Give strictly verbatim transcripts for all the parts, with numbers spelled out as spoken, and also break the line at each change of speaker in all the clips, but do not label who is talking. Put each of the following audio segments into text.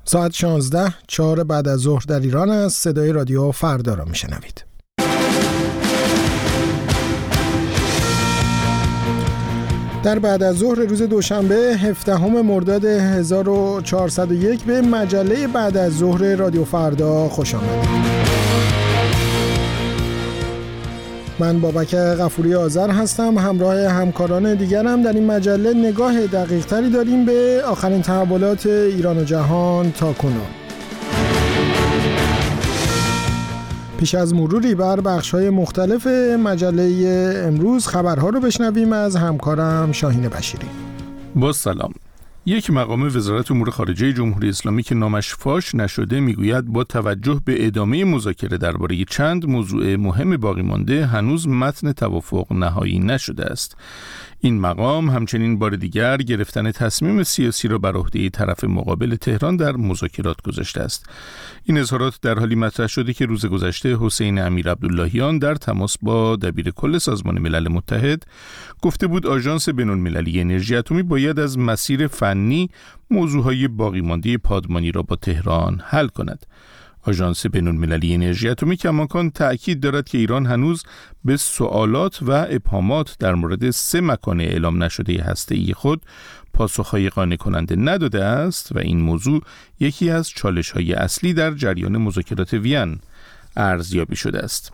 ساعت شانزده چهار بعد از ظهر در ایران است. صدای رادیو فردا را میشنوید. در بعد از ظهر روز دوشنبه هفدهم مرداد هزار و چهارصد و یک به مجله بعد از ظهر رادیو فردا خوش آمدید. من بابک غفوری آذر هستم. همراه همکاران دیگرم در این مجله نگاه دقیق تری داریم به آخرین تحولات ایران و جهان تا کنون. پیش از مروری بر بخش‌های مختلف مجله امروز خبرها رو بشنویم از همکارم شاهین بشیری.
با سلام. یک مقام وزارت امور خارجه جمهوری اسلامی که نامش فاش نشده میگوید با توجه به ادامه مذاکره درباره چند موضوع مهم باقی مانده هنوز متن توافق نهایی نشده است. این مقام همچنین بار دیگر گرفتن تصمیم سیاسی را بر عهده طرف مقابل تهران در مذاکرات گذاشته است. این اظهارات در حالی مطرح شده که روز گذشته حسین امیرعبداللهیان در تماس با دبیر کل سازمان ملل متحد گفته بود آژانس بین‌المللی انرژی اتمی باید از مسیر فنی موضوعهای باقی مانده پادمانی را با تهران حل کند. آژانس بین‌المللی انرژی اتمی کماکان تأکید دارد که ایران هنوز به سوالات و ابهامات در مورد سه مکان اعلام نشده هسته‌ای خود پاسخهای قانع کننده نداده است و این موضوع یکی از چالش‌های اصلی در جریان مذاکرات وین ارزیابی شده است.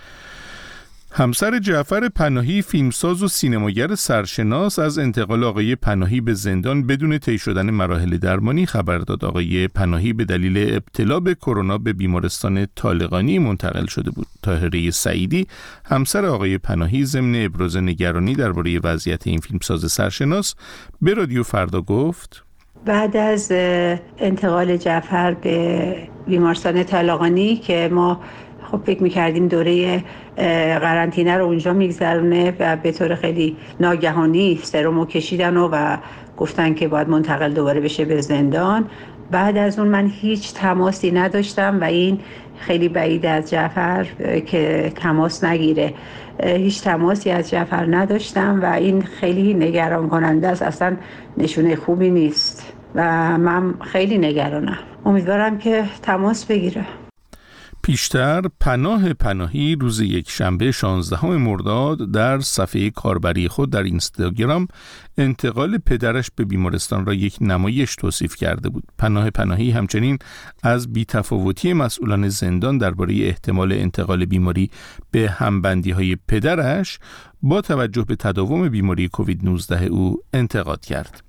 همسر جعفر پناهی فیلمساز و سینماگر سرشناس از انتقال آقای پناهی به زندان بدون طی شدن مراحل درمانی خبر داد. آقای پناهی به دلیل ابتلا به کرونا به بیمارستان طالقانی منتقل شده بود. طاهره سعیدی همسر آقای پناهی ضمن ابراز نگرانی درباره وضعیت این فیلمساز سرشناس به رادیو فردا گفت:
بعد از انتقال جعفر به بیمارستان طالقانی که ما خب فکر می‌کردیم دوره قرنطینه رو اونجا میگذرونه و به طور خیلی ناگهانی سرمو کشیدن و, و گفتن که باید منتقل دوباره بشه به زندان. بعد از اون من هیچ تماسی نداشتم و این خیلی بعید از جعفر که تماس نگیره. هیچ تماسی از جعفر نداشتم و این خیلی نگران کننده است. اصلا نشونه خوبی نیست و من خیلی نگرانم. امیدوارم که تماس بگیره.
پیشتر پناه پناهی روز یک شنبه شانزدهم مرداد در صفحه کاربری خود در اینستاگرام انتقال پدرش به بیمارستان را یک نمایش توصیف کرده بود. پناه پناهی همچنین از بی‌تفاوتی مسئولان زندان درباره احتمال انتقال بیماری به همبندی‌های پدرش با توجه به تداوم بیماری کووید نوزده او انتقاد کرد.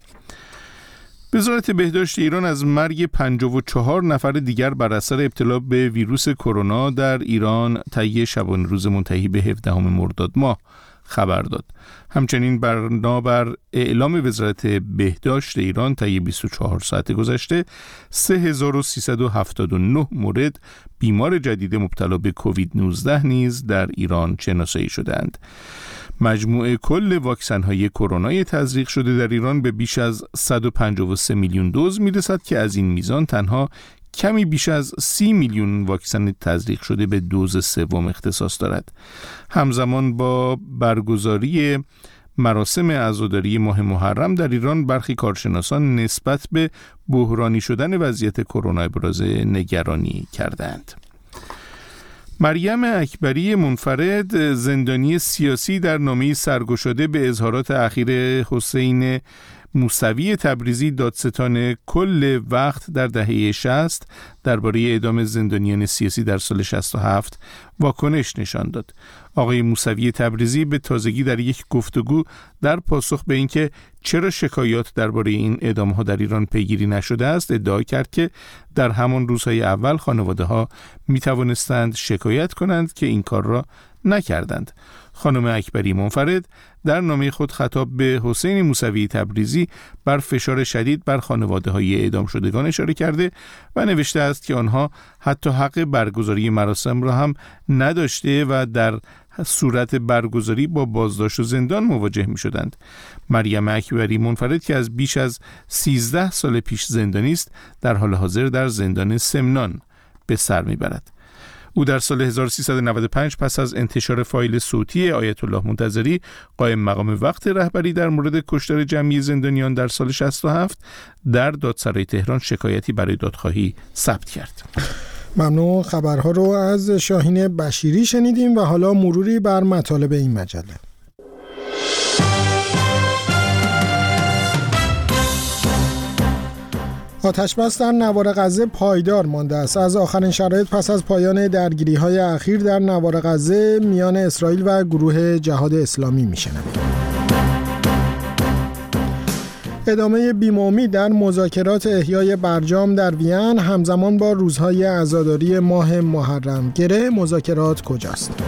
وزارت بهداشت ایران از مرگ پنجاه و چهار نفر دیگر بر اثر ابتلا به ویروس کرونا در ایران طی شبانه روز منتهی به هفدهم مرداد ماه خبر داد. همچنین بنابر اعلام وزارت بهداشت ایران طی بیست و چهار ساعت گذشته سه هزار و سیصد و هفتاد و نه مورد بیمار جدید مبتلا به کووید نوزده نیز در ایران شناسایی شدند. مجموع کل واکسن‌های کرونای تزریق شده در ایران به بیش از صد و پنجاه و سه میلیون دوز میرسد که از این میزان تنها کمی بیش از سی میلیون واکسن تزریق شده به دوز سوم اختصاص دارد. همزمان با برگزاری مراسم عزاداری ماه محرم در ایران برخی کارشناسان نسبت به بحرانی شدن وضعیت کرونا ابراز نگرانی کردند. مریم اکبری منفرد، زندانی سیاسی، در نامه‌ای سرگشاده به اظهارات اخیر حسین موسوی تبریزی دادستان کل وقت در دهه شصت درباره اعدام زندانیان سیاسی در سال شصت و هفت واکنش نشان داد. آقای موسوی تبریزی به تازگی در یک گفتگو در پاسخ به اینکه چرا شکایات درباره این اعدام‌ها در ایران پیگیری نشده است ادعا کرد که در همان روزهای اول خانواده‌ها می‌توانستند شکایت کنند که این کار را نکردند. خانم اکبری منفرد در نامه خود خطاب به حسین موسوی تبریزی بر فشار شدید بر خانواده‌های اعدام شدگان اشاره کرده و نوشته است که آنها حتی حق برگزاری مراسم را هم نداشته و در صورت برگزاری با بازداشت و زندان مواجه می شدند. مریم اکبری منفرد که از بیش از سیزده سال پیش زندانی است، در حال حاضر در زندان سمنان به سر می برد. او در سال هزار و سیصد و نود و پنج پس از انتشار فایل صوتی آیت الله منتظری قائم مقام وقت رهبری در مورد کشتار جمعی زندانیان در سال شصت و هفت در دادسرای تهران شکایتی برای دادخواهی ثبت کرد.
ممنون. خبرها رو از شاهین بشیری شنیدیم و حالا مروری بر مطالب این مجله. آتش‌بس در نوار غزه پایدار مانده است. از آخرین شرایط پس از پایان درگیری‌های اخیر در نوار غزه میان اسرائیل و گروه جهاد اسلامی میشنویم. ادامه بی‌امید در مذاکرات احیای برجام در وین همزمان با روزهای عزاداری ماه محرم. گره مذاکرات کجاست؟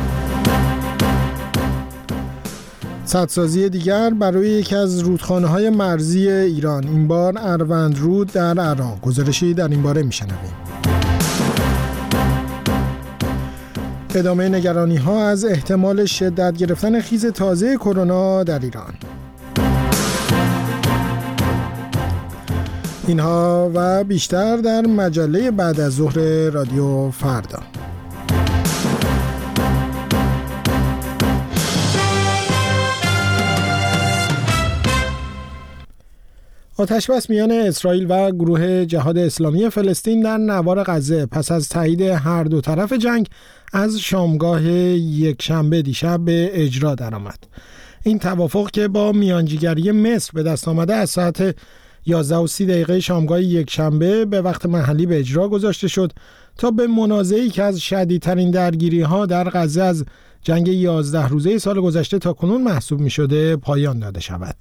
سدسازی دیگر برای یکی از رودخانه‌های مرزی ایران، این بار اروند رود در عراق. گزارشی در این باره میشنویم. ادامه نگرانی‌ها از احتمال شدت گرفتن خیز تازه کرونا در ایران. اینها و بیشتر در مجله بعد از ظهر رادیو فردا. آتش‌بس میان اسرائیل و گروه جهاد اسلامی فلسطین در نوار غزه پس از تایید هر دو طرف جنگ از شامگاه یکشنبه دیشب به اجرا درآمد. این توافق که با میانجیگری مصر به دست آمده از ساعت یازده و سی دقیقه شامگاه یکشنبه به وقت محلی به اجرا گذاشته شد تا به منازعه‌ای که از شدیدترین درگیری‌ها در غزه از جنگ یازده روزه سال گذشته تا کنون محسوب می‌شده پایان داده شود.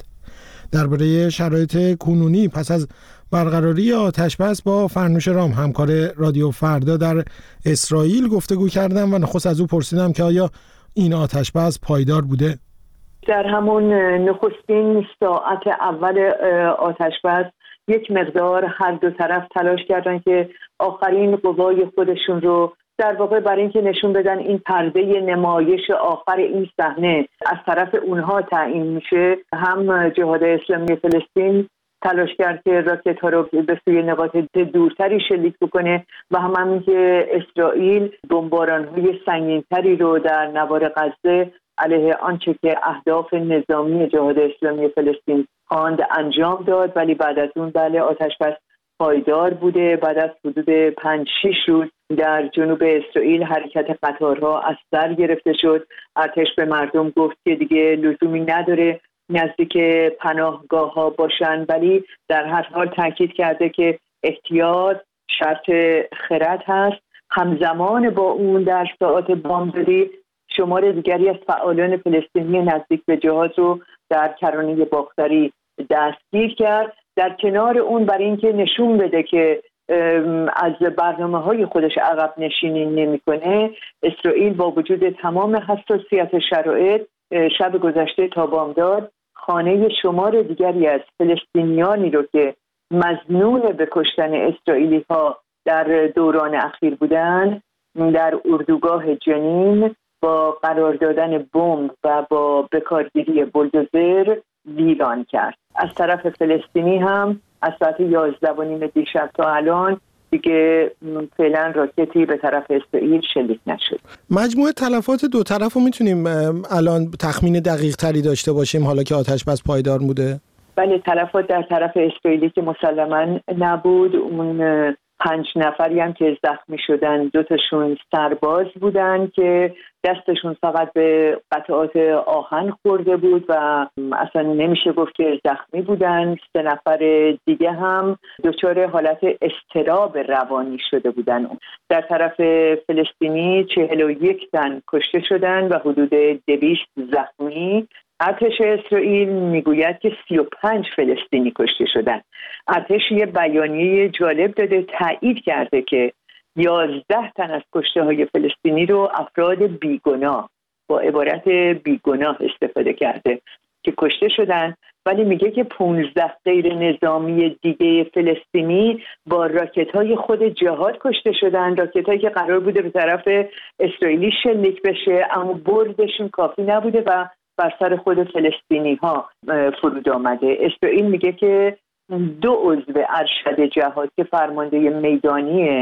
درباره شرایط کنونی پس از برقراری آتش‌بس با فرنوش رام همکار رادیو فردا در اسرائیل گفتگو کردم و نخست از او پرسیدم که آیا این آتش‌بس پایدار بوده؟
در همون نخستین ساعت اول آتش‌بس یک مقدار هر دو طرف تلاش کردن که آخرین قوای خودشون رو در واقع برای اینکه نشون بدن این پرده نمایش آخر این صحنه از طرف اونها تعیین میشه، هم جهاد اسلامی فلسطین تلاش کرد که راکت ها رو به سوی نقاط دورتری شلیک بکنه و هم همین که اسرائیل بمباران های سنگینتری رو در نوار غزه علیه آنچه که اهداف نظامی جهاد اسلامی فلسطین خواند انجام داد، ولی بعد از اون بله آتش‌بس پایدار بوده. بعد از حدود پنج شش روز در جنوب اسرائیل حرکت قطارها از سر گرفته شد. ارتش به مردم گفت که دیگه لزومی نداره نزدیک پناهگاه ها باشن، ولی در هر حال تاکید کرده که احتیاط شرط خرد هست. همزمان با اون در ساعات بامدادی شمار دیگری از فعالان فلسطینی نزدیک به جهاد رو در کرانه باختری دستگیر کرد. در کنار اون برای اینکه نشون بده که از برنامه‌های خودش عقب نشینی نمی‌کنه، اسرائیل با وجود تمام حساسیت شرایط شب گذشته تا بامداد خانه شمار دیگری از فلسطینیانی رو که مظنون به کشتن اسرائیلی‌ها در دوران اخیر بودن در اردوگاه جنین با قرار دادن بمب و با بکارگیری بولدوزر ویران کرد. از طرف فلسطینی هم از ساعت یازده و نیم دیشب تا الان دیگه فعلا راکتی به طرف اسرائیل شلیک نشد.
مجموع تلفات دو طرف رو میتونیم الان تخمین دقیق تری داشته باشیم حالا که آتش بس پایدار بوده؟
بله، تلفات در طرف اسرائیلی که مسلماً نبود. اون پنج نفری هم که زخمی شدن دوتاشون سرباز بودن که دستشون فقط به قطعات آهن خورده بود و اصلا نمیشه گفت که زخمی بودن. سه نفر دیگه هم دچار حالت اضطراب روانی شده بودن. در طرف فلسطینی چهل و یک تن کشته شدن و حدود دویست زخمی. ارتش اسرائیل میگوید که سی و پنج فلسطینی کشته شدن. ارتش یه بیانیه جالب داده، تایید کرده که یازده تن از کشته های فلسطینی رو افراد بیگناه، با عبارت بیگناه استفاده کرده که کشته شدن، ولی میگه که پانزده غیر نظامی دیگه فلسطینی با راکت های خود جهاد کشته شدن. راکت هایی که قرار بوده به طرف اسرائیلی شلیک بشه اما بردشون کافی نبوده و بر سر خود فلسطینی ها فرود آمده. اسرائیل میگه که دو عضو ارشد جهاد که فرمانده میدانی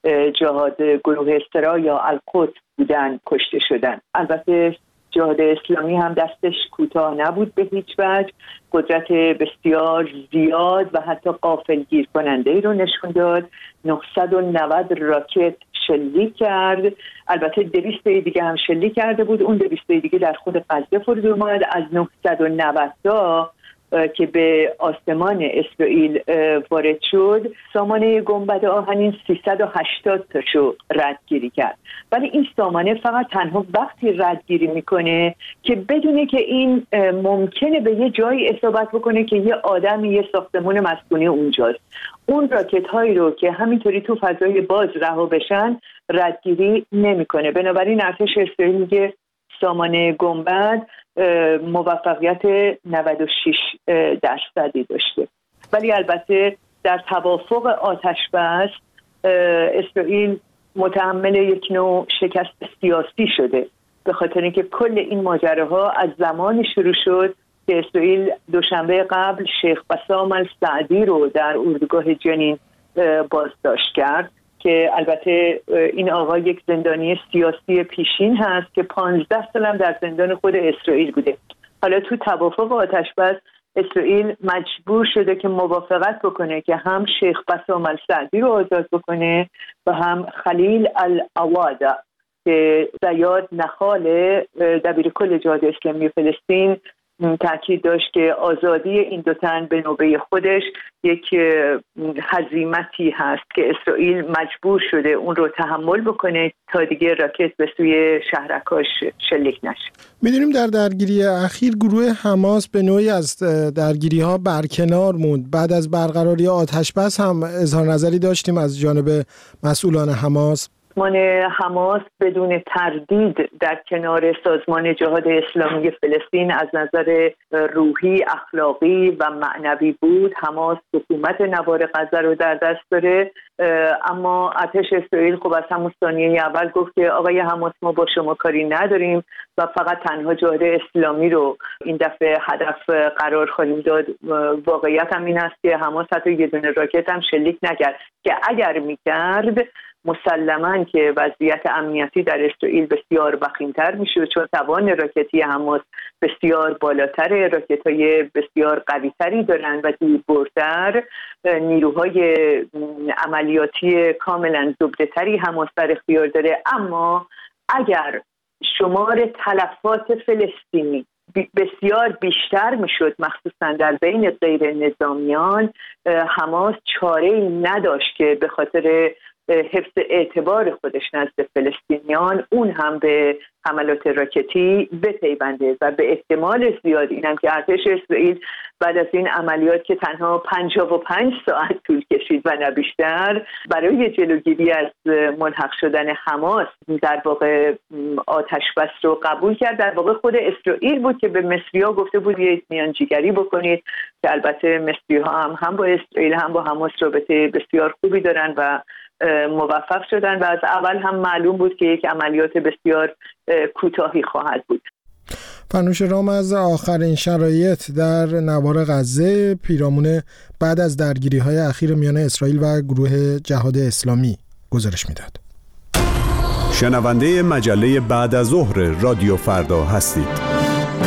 جهاد گروه سرا یا القدس بودن کشته شدن. البته جهاد اسلامی هم دستش کوتاه نبود به هیچ وجه، قدرت بسیار زیاد و حتی غافلگیر کننده ای رو نشون داد. نهصد و نود راکت شلیک کرد، البته دویست دیگه هم شلیک کرده بود، اون دویست دیگه در خود غزه فرود اومد. از نهصد و نود تا که به آسمان اسرائیل وارد شد، سامانه گنبد آهنین سیصد و هشتاد تاشو ردگیری کرد. ولی این سامانه فقط تنها وقتی ردگیری میکنه که بدونه که این ممکنه به یه جایی اصابت بکنه که یه آدم یه ساختمون مسکونی اونجاست. اون راکت هایی رو که همینطوری تو فضای باز رها بشن ردگیری نمیکنه. بنابراین ارتش اسرائیل میگه سامانه گنبد موفقیت نود و شش درصدی داشته. ولی البته در توافق آتش بس اسرائیل متحمل یک نوع شکست سیاسی شده، به خاطر اینکه کل این ماجراها از زمانی شروع شد که اسرائیل دوشنبه قبل شیخ بسام السعدی رو در اردوگاه جنین بازداشت کرد که البته این آقا یک زندانی سیاسی پیشین هست که پانزده سال هم در زندان خود اسرائیل بوده. حالا تو توافق آتش بس اسرائیل مجبور شده که موافقت بکنه که هم شیخ بسام السعدی رو آزاد بکنه و هم خلیل العواده که زیاد نخال دبیر کل جهاد اسلامی فلسطین تاکید داشت که آزادی این دو تن به نوبه خودش یک هزیمتی هست که اسرائیل مجبور شده اون رو تحمل بکنه تا دیگه راکت به سوی شهرکاش شلیک نشه.
میدونیم در درگیری اخیر گروه حماس به نوعی از درگیری ها برکنار موند. بعد از برقراری آتش بس هم اظهار نظری داشتیم از جانب مسئولان حماس.
سازمان حماس بدون تردید در کنار سازمان جهاد اسلامی فلسطین از نظر روحی، اخلاقی و معنوی بود. حماس حکومت نوار غزه رو در دست داره، اما ارتش اسرائیل خب از همون ثانیه اول گفت که آقای حماس ما با شما کاری نداریم و فقط تنها جهاد اسلامی رو این دفعه هدف قرار خواهیم داد. واقعیت هم این است که حماس حتی یه دونه راکت هم شلیک نکرد که اگر میکرد مسلماً که وضعیت امنیتی در اسرائیل بسیار وخیم‌تر میشه، چون توان راکتی حماس بسیار بالاتر، راکت‌های بسیار قوی‌تری دارن و دوربرتر، نیروهای عملیاتی کاملاً زبده‌تری حماس در اختیار داره. اما اگر شمار تلفات فلسطینی بسیار بیشتر میشد، مخصوصا در بین غیر نظامیان، حماس چاره‌ای نداشت که به خاطر حفظ اعتبار خودش نزد فلسطینیان اون هم به حملات راکتی بپیونده و به احتمال زیاد اینم که ارتش اسرائیل بعد از این عملیات که تنها پنجاه و پنج ساعت طول کشید و نه بیشتر، برای جلوگیری از ملحق شدن حماس در واقع آتش بس رو قبول کرد. در واقع خود اسرائیل بود که به مصری‌ها گفته بود یه میانجیگری بکنید، که البته مصری‌ها هم هم با اسرائیل هم با حماس رابطه بسیار خوبی دارن و موفق شدن و از اول هم معلوم بود که یک عملیات بسیار کوتاهی خواهد بود.
فرنوش رام از آخرین شرایط در نوار غزه پیرامون بعد از درگیری‌های اخیر میان اسرائیل و گروه جهاد اسلامی گزارش میداد.
شنونده مجله بعد از ظهر رادیو فردا هستید.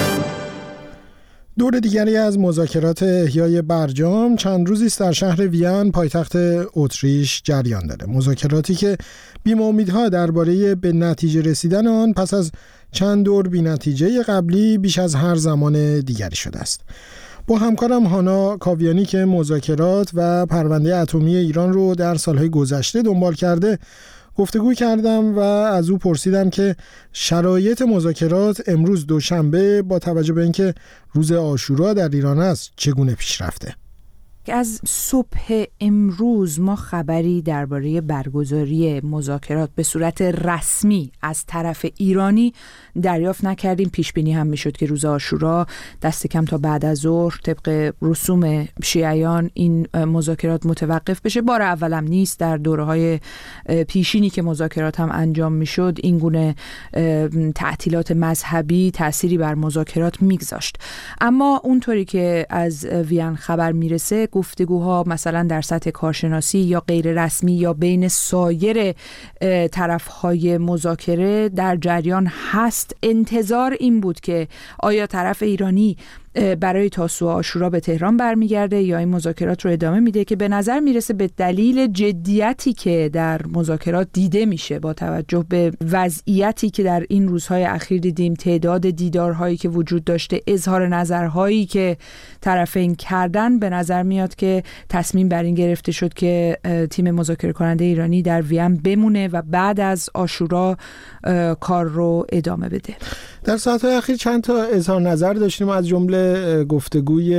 دور دیگری از مذاکرات احیای برجام چند روزی است در شهر وین پایتخت اتریش جریان داره. مذاکراتی که بیم امیدها درباره به نتیجه رسیدن آن پس از چند دور بی نتیجه قبلی بیش از هر زمان دیگری شده است. با همکارم هانا کاویانی که مذاکرات و پرونده اتمی ایران رو در سالهای گذشته دنبال کرده گفتگو کردم و از او پرسیدم که شرایط مذاکرات امروز دوشنبه با توجه به اینکه روز عاشورا در ایران است چگونه پیش رفته.
از صبح امروز ما خبری درباره برگزاری مذاکرات به صورت رسمی از طرف ایرانی دریافت نکردیم. پیش بینی هم میشد که روز عاشورا دست کم تا بعد از ظهر طبق رسوم شیعیان این مذاکرات متوقف بشه. بار اولم نیست، در دوره‌های پیشینی که مذاکرات هم انجام میشد این گونه تعطیلات مذهبی تأثیری بر مذاکرات میگذاشت. اما اونطوری که از وین خبر میرسه گفتگوها مثلا در سطح کارشناسی یا غیر رسمی یا بین سایر طرف‌های مذاکره در جریان هست. انتظار این بود که آیا طرف ایرانی برای تاسوعا عاشورا به تهران برمیگرده یا این مذاکرات رو ادامه میده، که به نظر میرسه به دلیل جدیتی که در مذاکرات دیده میشه با توجه به وضعیتی که در این روزهای اخیر دیدیم، تعداد دیدارهایی که وجود داشته، اظهار نظرهایی که طرفین کردن، به نظر میاد که تصمیم بر این گرفته شد که تیم مذاکره کننده ایرانی در وین بمونه و بعد از عاشورا کار رو ادامه بده.
در ساعت‌های اخیر چند تا اظهار نظر داشتیم، از جمله گفتگوی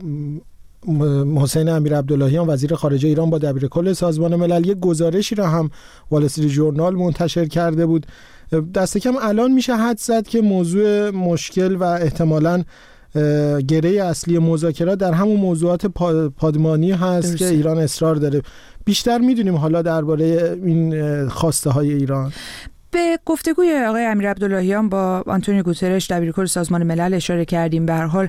حسین امیرعبداللهیان وزیر خارجه ایران با دبیرکل سازمان ملل. یک گزارشی را هم وال استریت ژورنال منتشر کرده بود. دست کم الان میشه حدس زد که موضوع مشکل و احتمالاً گره اصلی مذاکرات در همون موضوعات پادمانی هست درسته. که ایران اصرار داره. بیشتر میدونیم حالا درباره این خواسته های ایران؟
به گفتگوی آقای امیرعبداللهیان با آنتونیو گوترش دبیرکل سازمان ملل اشاره کردیم. به هر حال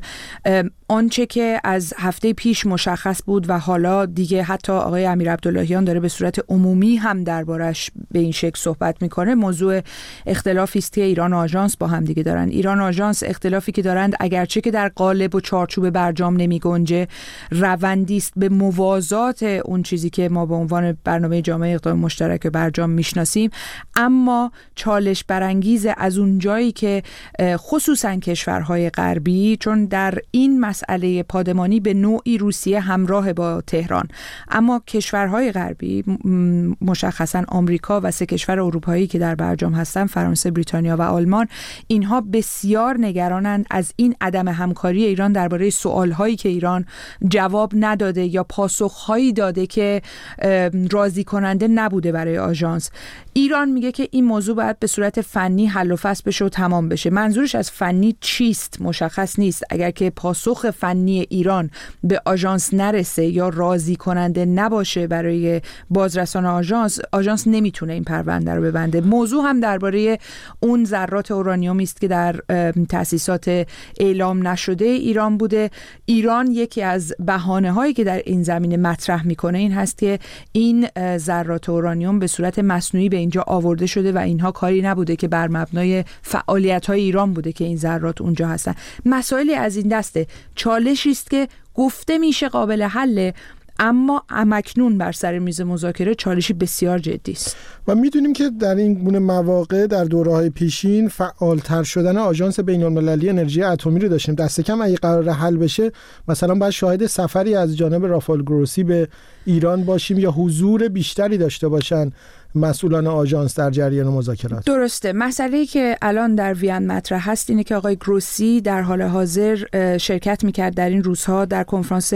آنچه که از هفته پیش مشخص بود و حالا دیگه حتی آقای امیرعبداللهیان داره به صورت عمومی هم دربارش به این شکل صحبت میکنه، موضوع اختلافی است که ایران و آژانس با هم دیگه دارن. ایران و آژانس اختلافی که دارند اگرچه که در قالب و چارچوب برجام نمیگنجه، روندی است به موازات اون چیزی که ما به عنوان برنامه جامعه اقدام مشترک برجام میشناسیم، اما چالش برانگیز از اون جایی که خصوصا کشورهای غربی، چون در این مسئله پادمانی به نوعی روسیه همراه با تهران، اما کشورهای غربی مشخصا آمریکا و سه کشور اروپایی که در برجام هستن، فرانسه، بریتانیا و آلمان، اینها بسیار نگرانند از این عدم همکاری ایران درباره سوالهایی که ایران جواب نداده یا پاسخهایی داده که راضی کننده نبوده برای آژانس. ایران میگه که این موضوع باید به صورت فنی حل و فصل بشه و تمام بشه. منظورش از فنی چیست مشخص نیست. اگر که پاسخ فنی ایران به آژانس نرسه یا راضی کننده نباشه برای بازرسان آژانس، آژانس نمیتونه این پرونده رو ببنده. موضوع هم درباره اون ذرات اورانیومی است که در تأسیسات اعلام نشده ایران بوده. ایران یکی از بهانه‌هایی که در این زمینه مطرح میکنه این هست که این ذرات اورانیوم به صورت مصنوعی به اینجا آورده شده و اینها کاری نبوده که بر مبنای فعالیت‌های ایران بوده که این ذرات اونجا هستن. مسائلی از این دسته. چالشی است که گفته میشه قابل حله، اما همکنون بر سر میز مذاکره چالشی بسیار جدی است.
و میدونیم که در این گونه مواقع در دوره‌های پیشین فعالتر شدن آژانس بین‌المللی انرژی اتمی رو داشتیم. دست کم اگه قرار حل بشه، مثلا باید شاهد سفری از جانب رافال گروسی به ایران باشیم یا حضور بیشتری داشته باشن مسئولان آژانس در جریان مذاکرات.
درسته. مسئله‌ای که الان در وین مطرح هست اینه که آقای گروسی در حال حاضر شرکت میکرد در این روزها در کنفرانس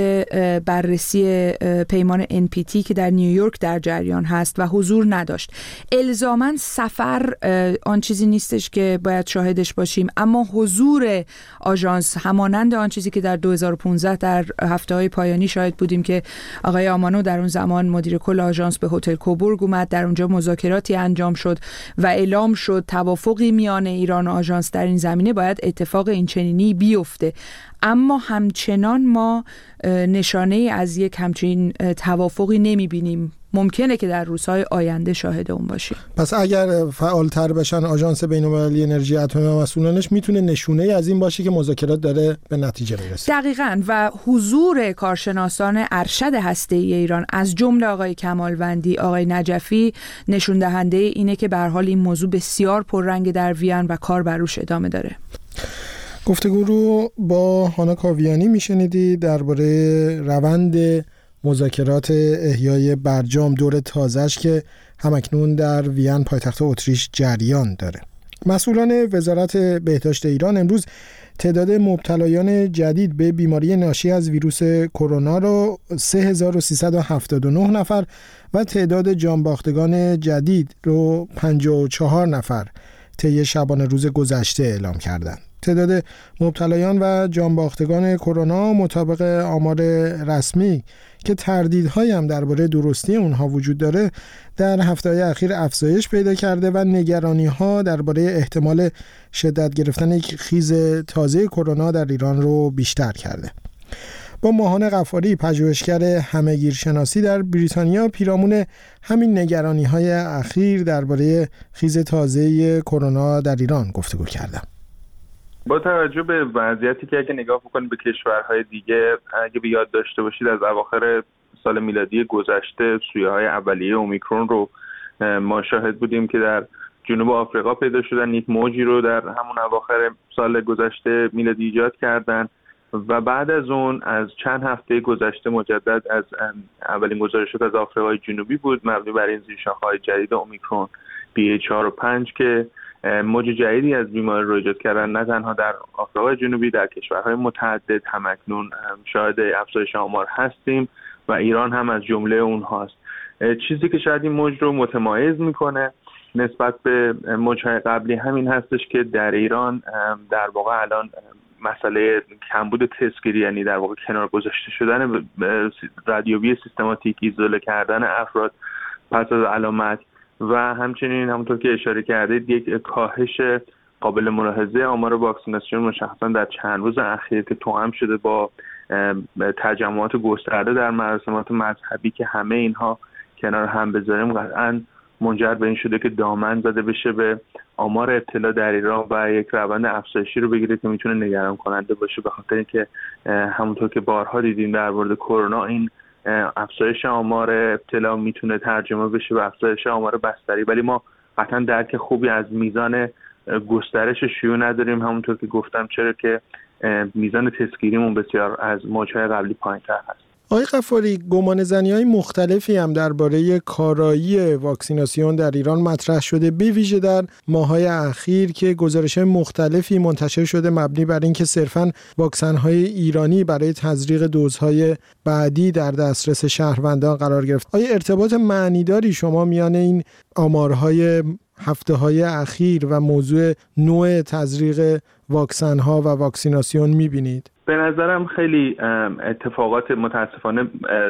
بررسی پیمان ان پی تی که در نیویورک در جریان هست و حضور نداشت. الزاماً سفر آن چیزی نیستش که باید شاهدش باشیم، اما حضور آژانس همانند آن چیزی که در دو هزار و پانزده در هفته‌های پایانی شاهد بودیم که آقای آمانو در اون زمان مدیر کل آژانس به هتل کوبورگ اومد، در اونجا مذاکراتی انجام شد و اعلام شد توافقی میان ایران و آژانس در این زمینه، باید اتفاق این چنینی بیفته. اما همچنان ما نشانه از یک همچین توافقی نمیبینیم. ممکنه که در روزهای آینده شاهد اون باشیم.
پس اگر فعالتر بشن آژانس بین‌المللی انرژی اتمی و مسئولانش، میتونه نشونه از این باشه که مذاکرات داره به نتیجه میرسه.
دقیقاً. و حضور کارشناسان ارشد هسته‌ای ایران از جمله آقای کمالوندی، آقای نجفی، نشون دهنده اینه که به هر حال این موضوع بسیار پررنگ در وین و کار بر روش ادامه داره.
گفتگو رو با هانا کاویانی میشنیدی درباره روند مذاکرات احیای برجام، دور تازه‌اش که همکنون در وین پایتخت اتریش جریان داره. مسئولان وزارت بهداشت ایران امروز تعداد مبتلایان جدید به بیماری ناشی از ویروس کرونا رو سه هزار و سیصد و هفتاد و نه نفر و تعداد جانباختگان جدید رو پنجاه و چهار نفر طی شبانه روز گذشته اعلام کردند. تعداد مبتلایان و جانباختگان کرونا مطابق آمار رسمی که تردیدهایی هم درباره درستی اونها وجود داره، در هفته‌های اخیر افزایش پیدا کرده و نگرانی‌ها درباره احتمال شدت گرفتن یک خیز تازه کرونا در ایران رو بیشتر کرده. با ماهان غفاری پژوهشگر همه‌گیرشناسی در بریتانیا پیرامون همین نگرانی‌های اخیر درباره خیز تازه کرونا در ایران گفتگو کردم.
با توجه به وضعیتی که اگه نگاه بکنید به کشورهای دیگه، اگه به یاد داشته باشید از اواخر سال میلادی گذشته سویه‌های اولیه اومیکرون رو ما شاهد بودیم که در جنوب آفریقا پیدا شدن، یک موجی رو در همون اواخر سال گذشته میلادی ایجاد کردن و بعد از اون از چند هفته گذشته مجدد از اولین گزارشات از آفریقای جنوبی بود مبنی بر این زیرشاخه‌های جدید اومیکرون بی ای چهار و پنج که موج جدیدی از بیماری رو ایجاد کردن، نه تنها در آفریقای جنوبی، در کشورهای متعدد همکنون شاهد افزایش آمار هستیم و ایران هم از جمله اونهاست. چیزی که شاید این موج رو متمایز میکنه نسبت به موج‌های قبلی همین هستش که در ایران در واقع الان مسئله کمبود تستگیری، یعنی در واقع کنار گذاشته شدن رادیویی سیستماتیک، ایزوله کردن افراد پس از علامت و همچنین همونطور که اشاره کردید یک کاهش قابل ملاحظه آمار واکسیناسیون مشخصا در چند روز اخیر که توأم شده با تجمعات گسترده در مراسمات مذهبی که همه اینها کنار هم بذاریم قطعاً منجر به این شده که دامن زده بشه به آمار ابتلا در ایران و یک روند افزایشی رو بگیره که میتونه نگران کننده باشه، به خاطر اینکه همونطور که بارها دیدیم در مورد کرونا این افزایش آمار ابتلا میتونه ترجمه بشه به افزایش آمار بستری، ولی ما قطعا درک خوبی از میزان گسترش شیوع نداریم، همونطور که گفتم، چرا که میزان تستگیریمون بسیار از موج‌های قبلی پایین‌تر هست.
آقای غفاری، گمانه‌زنی‌های مختلفی هم درباره کارایی واکسیناسیون در ایران مطرح شده، به ویژه در ماه‌های اخیر که گزارش‌های مختلفی منتشر شده مبنی بر اینکه صرفاً واکسن‌های ایرانی برای تزریق دوزهای بعدی در دسترس شهروندان قرار گرفت. آیا ارتباط معنیداری شما میان این آمارهای هفته‌های اخیر و موضوع نوع تزریق واکسن‌ها و واکسیناسیون می‌بینید؟
به نظرم خیلی اتفاقات متاسفانه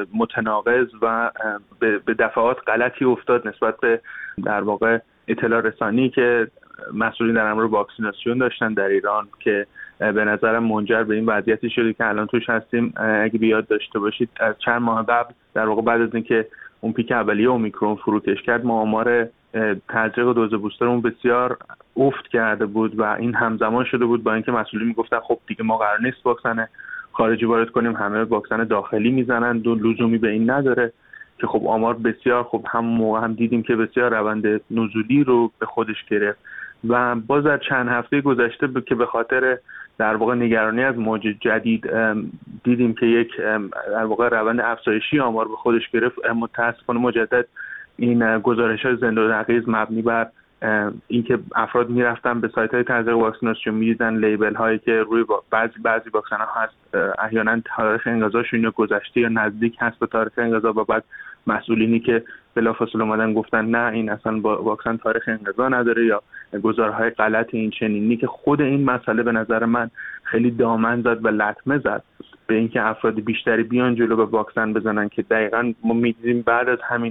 متناقض و به دفعات غلطی افتاد نسبت به در واقع اطلاع رسانی که مسئولین در امر واکسیناسیون داشتن در ایران که به نظرم منجر به این وضعیتی شده که الان توش هستیم. اگه بیاد داشته باشید از چند ماه قبل در واقع بعد از اینکه اون پیک اولیه اومیکرون فروکش کرد ما آمار تزریق دوز بوسترمون بسیار افت کرده بود و این همزمان شده بود با اینکه مسئولین میگفتن خب دیگه ما قرار نیست واکسن خارجی وارد کنیم، همه واکسن داخلی میزنن، دو لزومی به این نداره که خب آمار بسیار خب هم موقع هم دیدیم که بسیار روند نزولی رو به خودش گرفت و باز در چند هفته گذشته که به خاطر در واقع نگرانی از موج جدید دیدیم که یک در واقع روند افزایشی آمار به خودش گرفت. متاسفانه مجدد این گزارش‌های زنده و نقیض مبنی بر اینکه افراد میرفتن به سایت‌های تزریق واکسیناسیون می‌دیدن لیبل هایی که روی بعضی بعضی واکسن‌ها هست احیانا تاریخ انقضاشون یا گذشته یا نزدیک هست به تاریخ انقضا و بعد مسئولینی که بلافاصله اومدن گفتن نه این اصلا واکسن تاریخ انقضا نداره یا گزارهای غلط این چنینی که خود این مسئله به نظر من خیلی دامن زد و لطمه زد به اینکه افراد بیشتری بیان جلو به واکسن بزنن که دقیقاً ما می‌دیدیم بعد از همین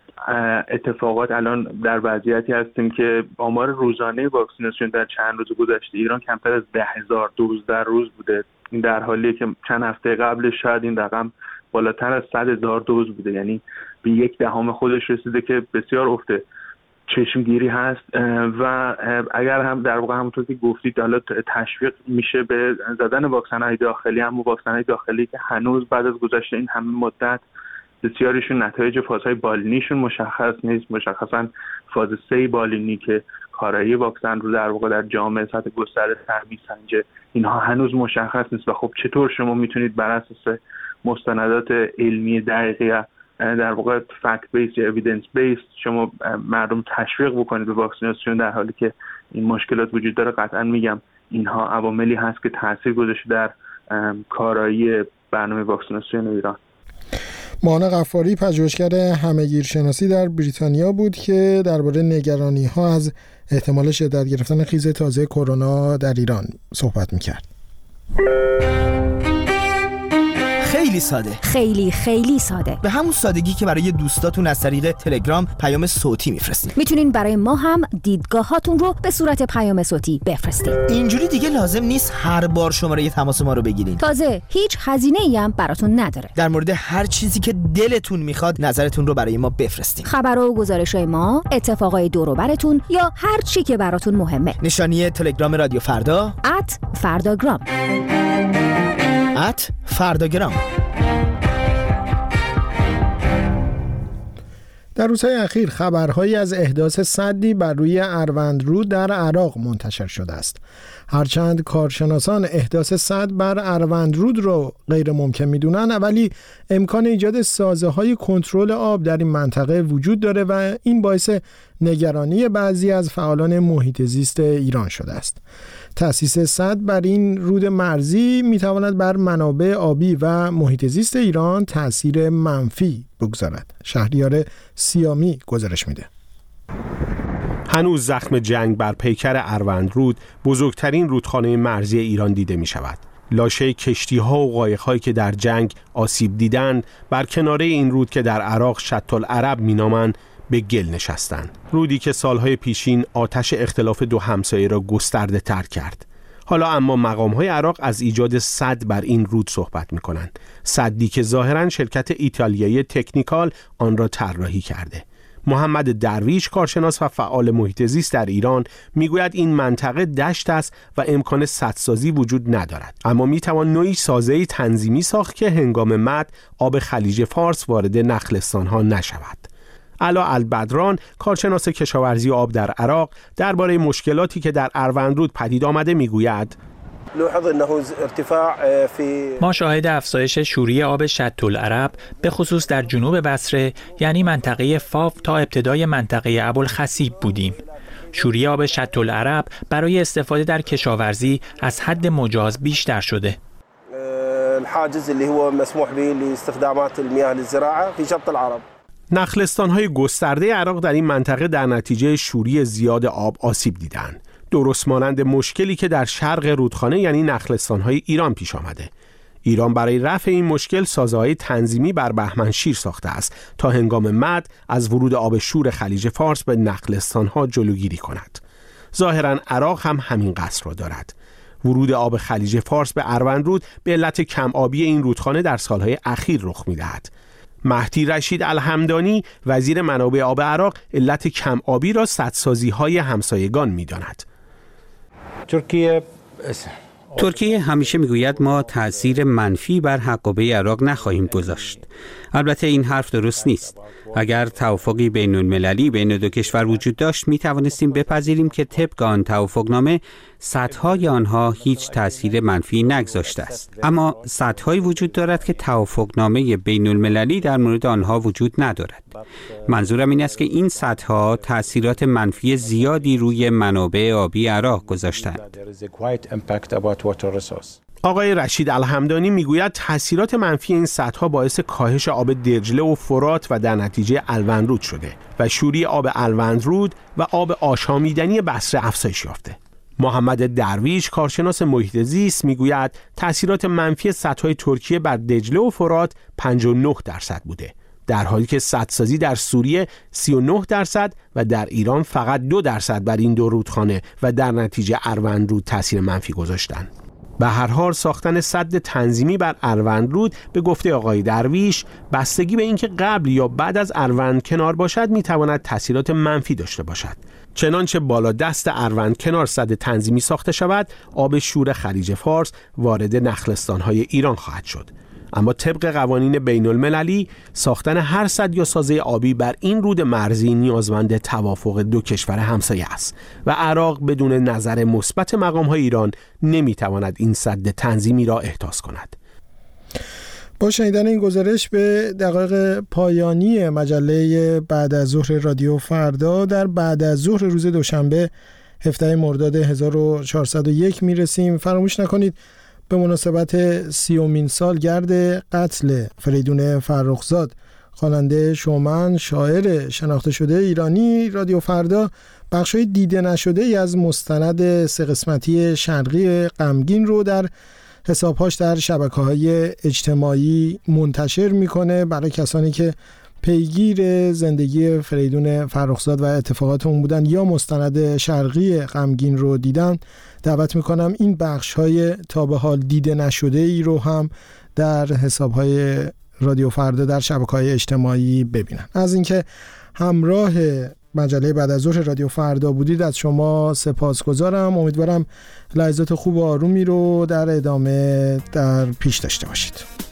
اتفاقات الان در وضعیتی هستیم که آمار روزانه واکسیناسیون در چند روز گذشته ایران کمتر از ده هزار دوز در روز بوده. این در حالیه که چند هفته قبل شاید این رقم بالاتر از صد هزار دوز بوده، یعنی به یک دهم خودش رسیده که بسیار افته چشمگیری هست و اگر هم در واقع همونطور که گفتید حالا تشویق میشه به زدن واکسن‌های داخلی، هم واکسن‌های داخلی که هنوز بعد از گذشت این همه مدت بسیاریشون نتایج فازهای بالینیشون مشخص نیست، مشخصا فاز سه بالینی که کارایی واکسن رو در واقع در جامعه سطح گسترده تر میسنجه، اینها هنوز مشخص نیست و خب چطور شما میتونید بر اساس مستندات علمی دقیقی در واقع فکت بیس یا اوییدنس بیس شما مردم تشویق بکنید به واکسیناسیون در حالی که این مشکلات وجود داره. قطعا میگم اینها عواملی هست که تاثیر گذاشته در کارایی برنامه واکسیناسیون ایران.
ماهان غفاری پژوهشگر همه‌گیرشناسی در بریتانیا بود که درباره نگرانی‌ها از احتمال شدت گرفتن خیز تازه کرونا در ایران صحبت می‌کرد.
خیلی ساده.
خیلی خیلی ساده.
به همون سادگی که برای دوستاتون از طریق تلگرام پیام صوتی میفرستید.
میتونین برای ما هم دیدگاهاتون رو به صورت پیام صوتی بفرستید.
اینجوری دیگه لازم نیست هر بار شماره تماس ما رو بگیرین.
تازه هیچ هزینه‌ای هم براتون نداره.
در مورد هر چیزی که دلتون میخواد نظرتون رو برای ما بفرستید.
خبر و گزارش‌های ما، اتفاقای دور و براتون یا هر چی که براتون مهمه.
نشانی تلگرام رادیو فردا
ات فرداگرام
ات فرداگرام.
در روزهای اخیر خبرهایی از احداث سدی بر روی اروندرود در عراق منتشر شده است. هرچند کارشناسان احداث سد بر اروندرود را غیر ممکن می‌دونن، ولی امکان ایجاد سازه‌های کنترل آب در این منطقه وجود داره و این باعث نگرانی بعضی از فعالان محیط زیست ایران شده است. تأسیس سد بر این رود مرزی می‌تواند بر منابع آبی و محیط زیست ایران تأثیر منفی بگذارد. شهریار سیامی گزارش میده.
هنوز زخم جنگ بر پیکر اروندرود، بزرگترین رودخانه مرزی ایران دیده می شود. لاشه کشتی‌ها و قایق‌هایی که در جنگ آسیب دیدند بر کناره این رود که در عراق شط العرب می‌نامند به گل نشستند. رودی که سالهای پیشین آتش اختلاف دو همسایه را گسترده تر کرد. حالا اما مقام‌های عراق از ایجاد سد بر این رود صحبت می‌کنند. سدی که ظاهراً شرکت ایتالیایی تکنیکال آن را طراحی کرده. محمد درویش، کارشناس و فعال محیط زیست در ایران، میگوید این منطقه دشت است و امکان سدسازی وجود ندارد، اما میتوان نوعی سازه‌ای تنظیمی ساخت که هنگام مد آب خلیج فارس وارد نخلستان‌ها نشود. علا البدران، کارشناس کشاورزی و آب در عراق، درباره مشکلاتی که در اروندرود پدید آمده میگوید:
ما شاهد افزایش شوری آب شط العرب به خصوص در جنوب بصره، یعنی منطقه فاف تا ابتدای منطقه ابوالخصیب بودیم. شوری آب شط العرب برای استفاده در کشاورزی از حد مجاز بیشتر شده.
نخلستان‌های گسترده عراق در این منطقه در نتیجه شوری زیاد آب آسیب دیدند. درست مانند مشکلی که در شرق رودخانه یعنی نخلستان‌های ایران پیش آمده. ایران برای رفع این مشکل سازه‌های تنظیمی بر بهمنشیر ساخته است تا هنگام مد از ورود آب شور خلیج فارس به نخلستان‌ها جلوگیری کند. ظاهراً عراق هم همین قصد را دارد. ورود آب خلیج فارس به اروندرود به علت کم آبی این رودخانه در سالهای اخیر رخ می‌دهد. مهدی رشید الحمدانی، وزیر منابع آب عراق، علت کم آبی را سدسازی‌های همسایگان می‌داند.
ترکیه ترکیه همیشه میگوید ما تأثیر منفی بر حقابه عراق نخواهیم گذاشت. البته این حرف درست نیست. اگر توافقی بین المللی بین دو کشور وجود داشت، می توانستیم بپذیریم که طبق آن توافقنامه سدهای آنها هیچ تأثیر منفی نگذاشته است. اما سدهایی وجود دارد که توافقنامه بین المللی در مورد آنها وجود ندارد. منظورم این است که این سدها تأثیرات منفی زیادی روی منابع آبی عراق گذاشتند.
آقای رشید الحمدانی میگوید تأثیرات منفی این سدها باعث کاهش آب دجله و فرات و در نتیجه الوندرود شده و شوری آب الوندرود و آب آشامیدنی بصره افزایش یافته. محمد درویش، کارشناس محیط زیست، میگوید تأثیرات منفی سدهای ترکیه بر دجله و فرات پنجاه و نه درصد بوده، در حالی که سدسازی در سوریه سی و نه درصد و در ایران فقط دو درصد بر این دو رودخانه و در نتیجه اروندرود تأثیر منفی گذاشتند. به هر حال ساختن سد تنظیمی بر اروندرود به گفته آقای درویش بستگی به اینکه قبل یا بعد از اروند کنار باشد میتواند تأثیرات منفی داشته باشد. چنانچه بالا دست اروند کنار سد تنظیمی ساخته شود، آب شور خلیج فارس وارد نخلستان‌های ایران خواهد شد. اما طبق قوانین بین المللی ساختن هر سد یا سازه آبی بر این رود مرزی نیازمند توافق دو کشور همسایه است و عراق بدون نظر مثبت مقام‌های ایران نمیتواند این سد تنظیمی را احداث کند.
با شنیدن این گزارش به دقایق پایانی مجله بعد از ظهر رادیو فردا در بعد از ظهر روز دوشنبه هفدهم مرداد هزار و چهارصد و یک میرسیم. فراموش نکنید به مناسبت سیومین سالگرد قتل فریدون فرخزاد، خواننده شومن شاعر شناخته شده ایرانی، رادیو فردا بخشای دیده نشده ای از مستند سه قسمتی شرقی غمگین رو در حسابهاش در شبکه‌های اجتماعی منتشر میکنه برای کسانی که پیگیر زندگی فریدون فرخزاد و اتفاقات اون بودن یا مستند شرقی غمگین رو دیدن. دعوت میکنم این بخش‌های تا به حال دیده نشده ای رو هم در حساب‌های رادیو فردا در شبکه‌های اجتماعی ببینن. از اینکه همراه مجله بعد از ظهر رادیو فردا بودید از شما سپاسگزارم. امیدوارم لحظات خوب و آرومی رو در ادامه در پیش داشته باشید.